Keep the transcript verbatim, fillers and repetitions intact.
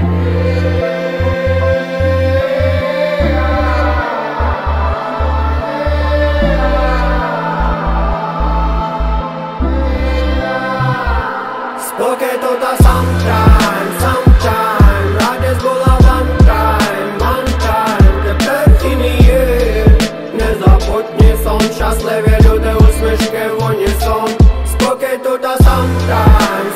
Spokej to ta sometime, sometime Radec bola one time, one time Tepер iný je Nezapotne som šťastlivé ľudé usmieške vonie som Spokej to ta sometime,